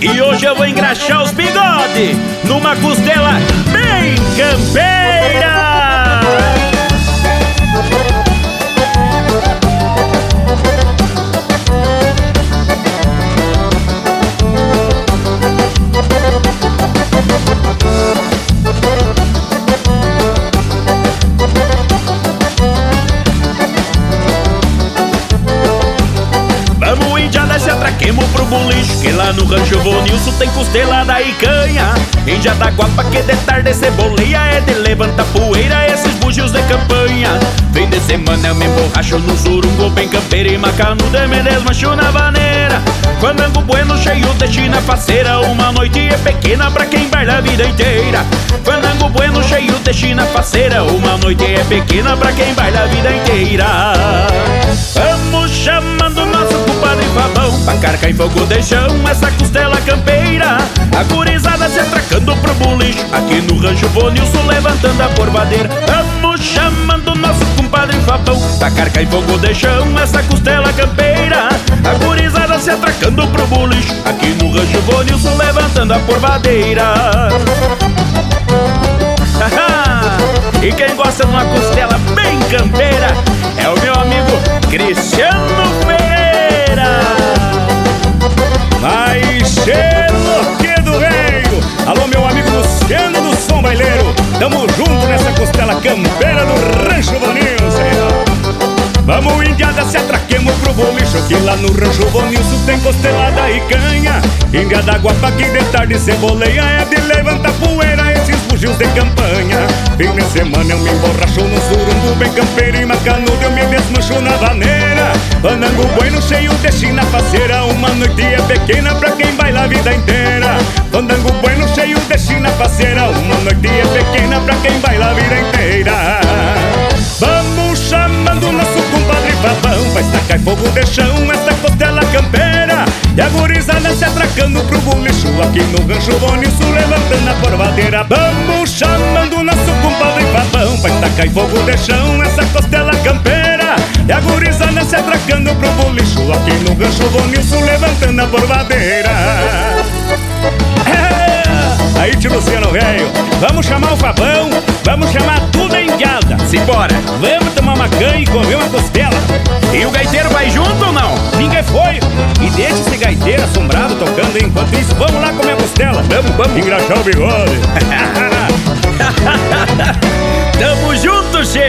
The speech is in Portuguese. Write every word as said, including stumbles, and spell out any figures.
E hoje eu vou engraxar os bigode numa costela bem campeira. Atraquemos pro boliche, que lá no rancho Vonilson tem costelada e canha. Índia da guapa que de tarde ceboleia, é de levantar poeira esses bugios de campanha. Fim de semana eu me emborracho no surungo bem campeira e macanuda me desmancho na vaneira. Fandango bueno cheio de china faceira, uma noite é pequena pra quem baila a vida inteira. Fandango bueno cheio de china faceira, uma noite é pequena pra quem baila a vida inteira. Vamos chamando nosso compadre Fabão pra carca em fogo de chão essa costela campeira. A gurizada se atracando pro boliche, aqui no rancho Vonilson levantando a porvadeira. Vamos chamando nosso compadre Fabão pra carca em fogo de chão essa costela campeira. A gurizada se atracando pro boliche, aqui no rancho Vonilson levantando a porvadeira. E quem gosta de uma costela bem campeira é o meu amigo Cristiano Ferreira. Mais cheiro que do reio. Alô, meu amigo Luciano do Som Baileiro. Tamo junto nessa costela campeira do rancho Vonilson. Vamos, indiada, se atraquemos pro bolicho, que lá no rancho Vonilson tem costelada e canha. Índia da guapa que de tarde ceboleia, é de levantar poeira esses bugios de campanha. Fim de semana eu me emborracho no surungo bem campeiro e macanudo eu me desmancho na vaneira. Fandango bueno cheio de china faceira, uma noite é pequena pra quem baila a vida inteira. Fandango bueno cheio de china faceira, uma noite é pequena pra quem baila a vida inteira. Vamos chamando nosso compadre Fabão pra estacar fogo de chão essa costela campeira. E a gurizada se atracando pro bolicho, aqui no rancho Vonilson levantando a porvadeira. Vamos chamando nosso compadre Fabão pra estacar fogo de chão essa costela campeira. E a gurizada se atracando pro bolicho, aqui no rancho Vonilson levantando a porvadeira. É. Aí, tio Luciano velho, vamos chamar o Fabão, vamos chamar tudo a indiada. Simbora! Vamos tomar uma canha e comer uma costela. E o gaiteiro vai junto ou não? Ninguém foi. E deixa esse gaiteiro assombrado tocando. Enquanto isso, vamos lá comer a costela. Vamos, vamos engraxar o bigode. Tamo junto, che!